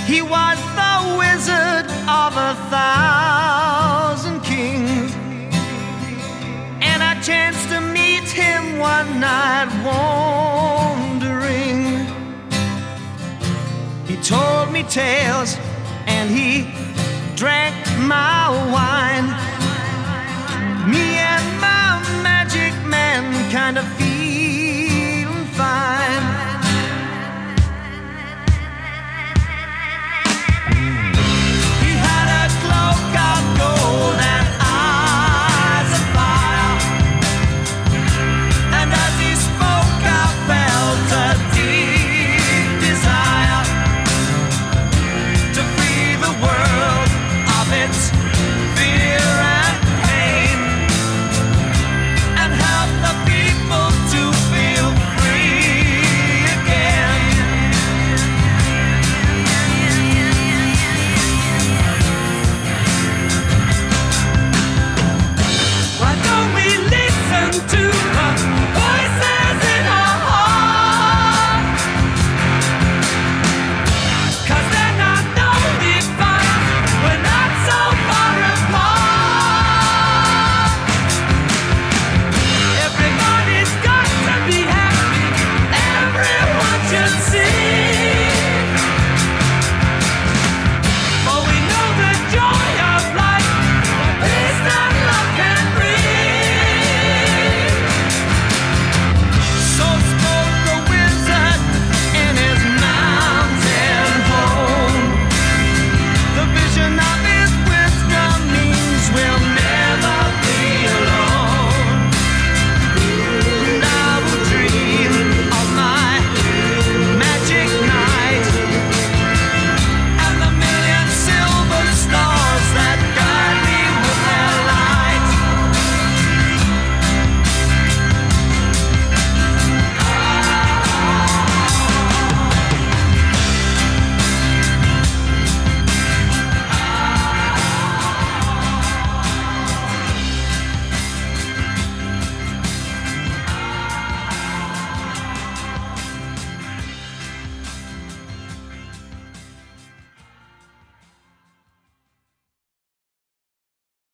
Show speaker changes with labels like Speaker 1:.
Speaker 1: He was the wizard of 1,000 kings, and I chanced to meet him one night wandering. He told me tales and he drank my wine. Me and my magic man kind of